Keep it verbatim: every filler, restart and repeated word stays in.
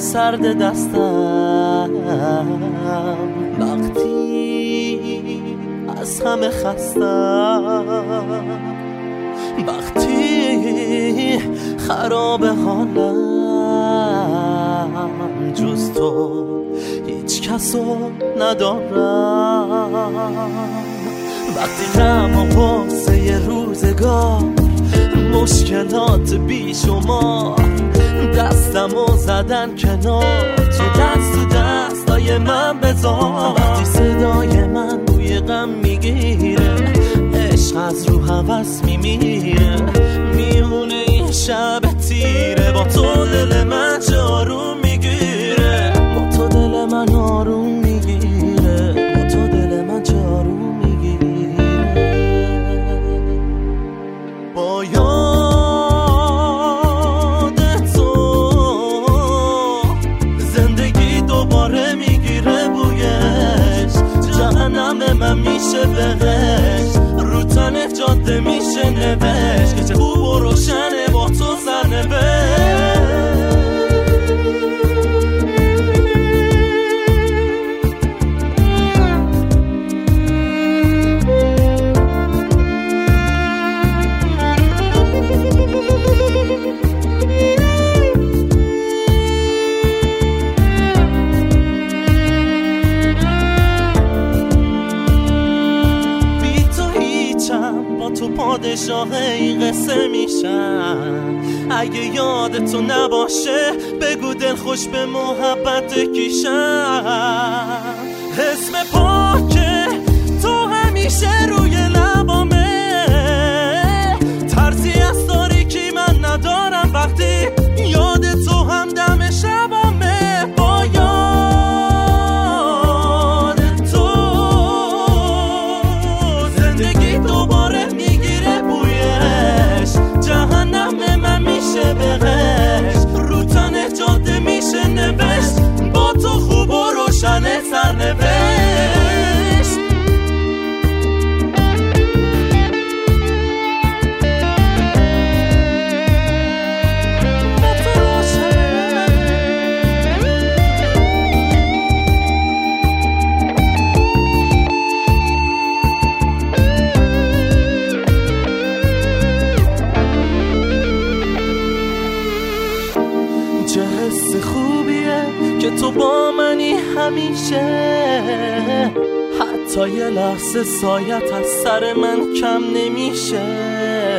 سرد دستم، وقتی از همه خستم، وقتی خراب حالم، جز تو هیچ کسو ندارم. وقتی غم و غصه ی روزگار، مشکلات بی شما دستمو زدن کنار، تو دست تو دستای من بذار. وقتی صدای من بوی غم میگیره، عشق از رو هوس میمیره، میمونه این شب تیره، با تو دل من چه آروم میگیره، با تو دل من آروم میگیره، با تو دل من چه آروم میگیره. با یاد تو زندگی دوباره میگیره بویش، جهنم من میشه بهش، رو تن جاده میشه نوشت که چه خوب و روشنه با تو سرنوشت. تو پادشاه این قصه میشم، اگه یاد تو نباشه بگو دل خوش به محبت کیشم. اسم پاکه تو همیشه روی لبامه، ترسی از تاریکی من ندارم وقتی یاد تو هم دم شبامه. با یاد تو زندگی دوباره میگیره بویش، جهنم من میشه بهش، رو تن جاده میشه نوشت، با تو خوب و روشنه سرنوشت. چه حس خوبیه که تو با منی همیشه، حتی یه لحظه سایت از سر من کم نمیشه.